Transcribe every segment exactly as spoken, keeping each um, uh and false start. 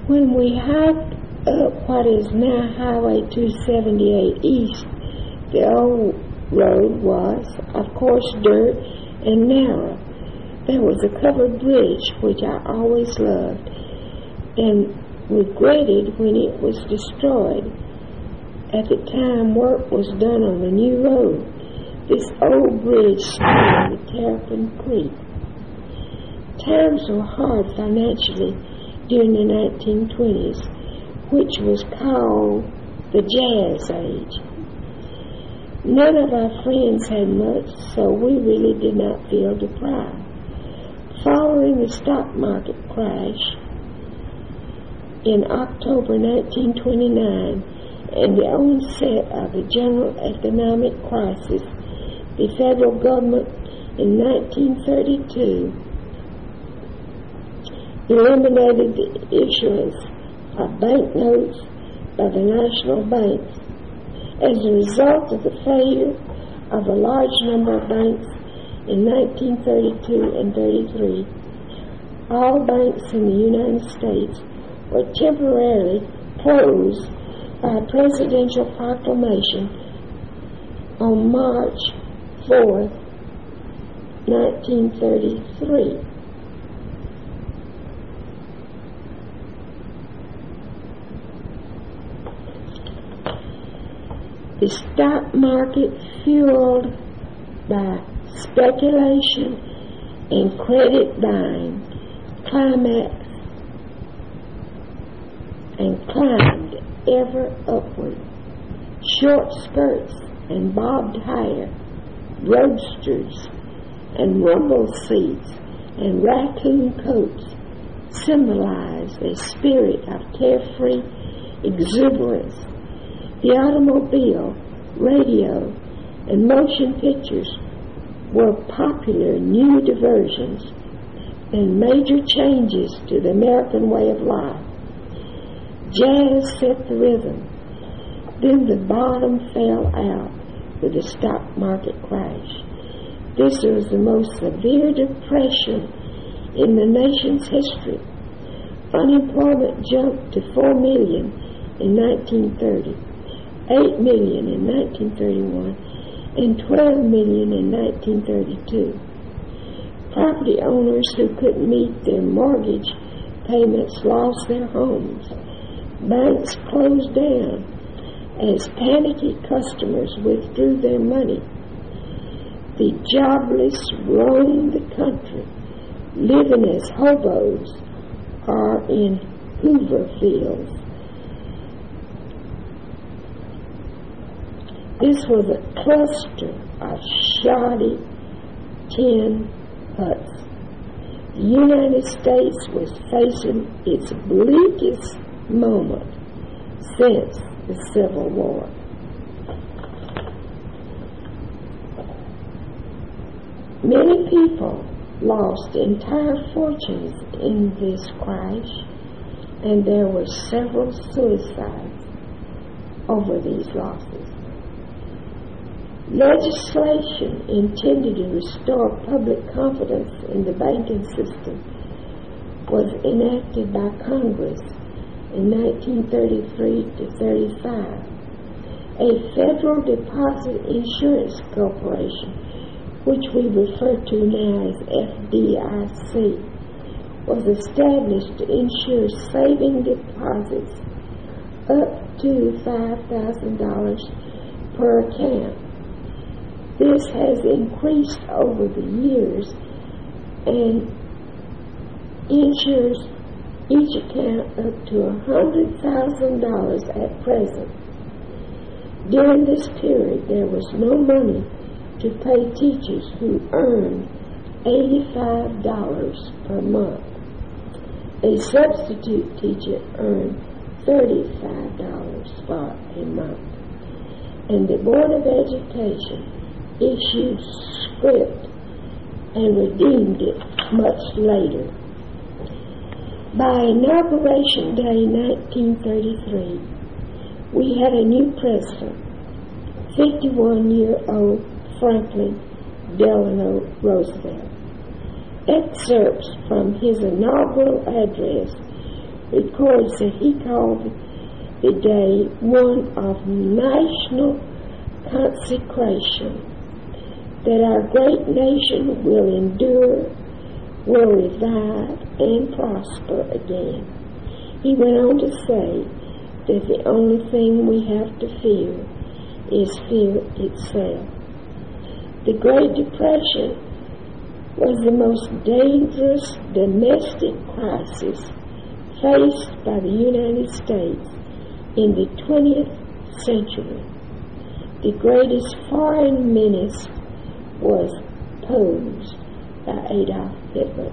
When we hiked up what is now Highway two seventy-eight East, the old road was, of course, dirt and narrow. There was a covered bridge, which I always loved, and regretted when it was destroyed. At the time work was done on the new road, this old bridge spanned the Terrapin Creek. Times were hard financially during the nineteen twenties, which was called the Jazz Age. None of our friends had much, so we really did not feel deprived. Following the stock market crash in October nineteen twenty-nine and the onset of the general economic crisis, the federal government in nineteen thirty-two eliminated the issuance of banknotes by the national banks. As a result of the failure of a large number of banks in nineteen thirty-two and thirty-three, all banks in the United States were temporarily closed by a presidential proclamation on March fourth, nineteen thirty-three. The stock market, fueled by speculation and credit buying, climaxed and climbed ever upward. Short skirts and bobbed hair, roadsters and rumble seats and raccoon coats symbolized a spirit of carefree exuberance. The automobile, radio, and motion pictures were popular new diversions and major changes to the American way of life. Jazz set the rhythm. Then the bottom fell out with the stock market crash. This was the most severe depression in the nation's history. Unemployment jumped to four million in nineteen thirty. eight million in nineteen thirty-one, and twelve million in nineteen thirty-two. Property owners who couldn't meet their mortgage payments lost their homes. Banks closed down as panicky customers withdrew their money. The jobless roamed the country, living as hobos or in Hoover fields. This was a cluster of shoddy tin huts. The United States was facing its bleakest moment since the Civil War. Many people lost entire fortunes in this crash, and there were several suicides over these losses. Legislation intended to restore public confidence in the banking system was enacted by Congress in nineteen thirty-three to thirty-five. A Federal Deposit Insurance Corporation, which we refer to now as F D I C, was established to insure saving deposits up to five thousand dollars per account. This has increased over the years and insures each account up to one hundred thousand dollars at present. During this period, there was no money to pay teachers who earned eighty-five dollars per month. A substitute teacher earned thirty-five dollars for a month. And the Board of Education issued script and redeemed it much later. By Inauguration Day nineteen thirty-three, we had a new president, fifty-one-year-old Franklin Delano Roosevelt. Excerpts from his inaugural address records that he called the day one of national consecration, that our great nation will endure, will revive, and prosper again. He went on to say that the only thing we have to fear is fear itself. The Great Depression was the most dangerous domestic crisis faced by the United States in the twentieth century. The greatest foreign menace was posed by Adolf Hitler.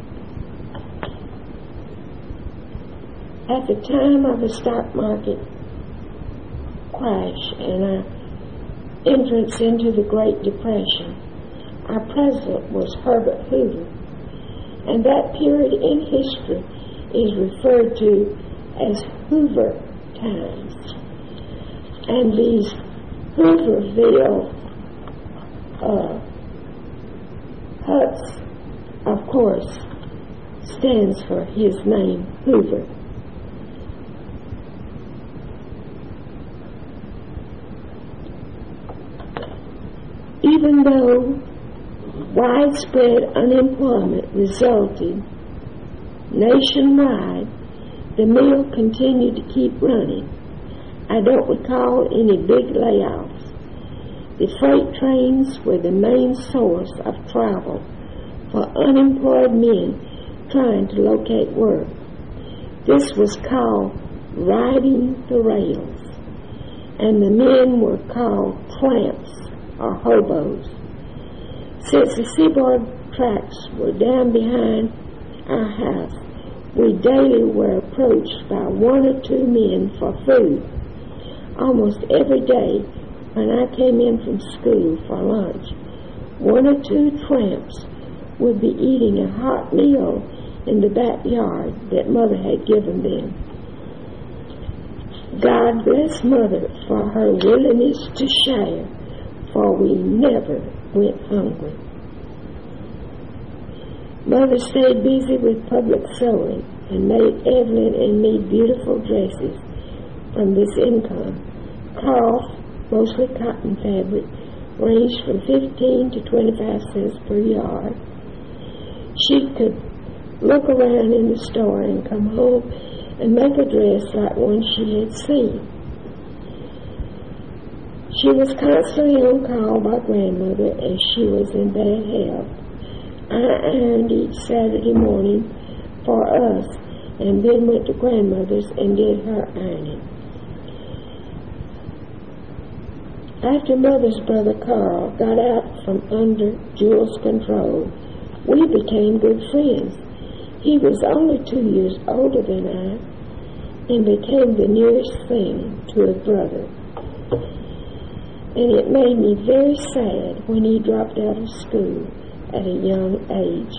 At the time of the stock market crash and our entrance into the Great Depression, our president was Herbert Hoover, and that period in history is referred to as Hoover times. And these Hooverville uh, huts, of course, stands for his name, Hoover. Even though widespread unemployment resulted nationwide, the mill continued to keep running. I don't recall any big layoffs. The freight trains were the main source of travel for unemployed men trying to locate work. This was called riding the rails, and the men were called tramps or hobos. Since the seaboard tracks were down behind our house, we daily were approached by one or two men for food. Almost every day when I came in from school for lunch, one or two tramps would be eating a hot meal in the backyard that Mother had given them. God bless Mother for her willingness to share, for we never went hungry. Mother stayed busy with public sewing and made Evelyn and me beautiful dresses from this income. Cloth, mostly cotton fabric, ranged from fifteen to twenty-five cents per yard. She could look around in the store and come home and make a dress like one she had seen. She was constantly on call by grandmother as she was in bad health. I ironed each Saturday morning for us and then went to grandmother's and did her ironing. After Mother's brother Carl got out from under Jewel's control, we became good friends. He was only two years older than I and became the nearest thing to a brother. And it made me very sad when he dropped out of school at a young age.